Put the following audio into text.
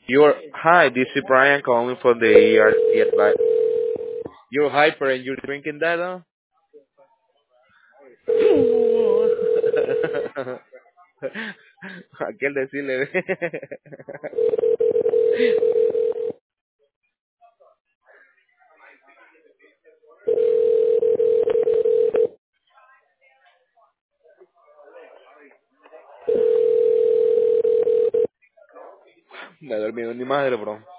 You're hi, this is Brian calling from the ERC advice. You're hyper and you're drinking that, huh? Aquel decirle. Me he dormido ni madre, bro.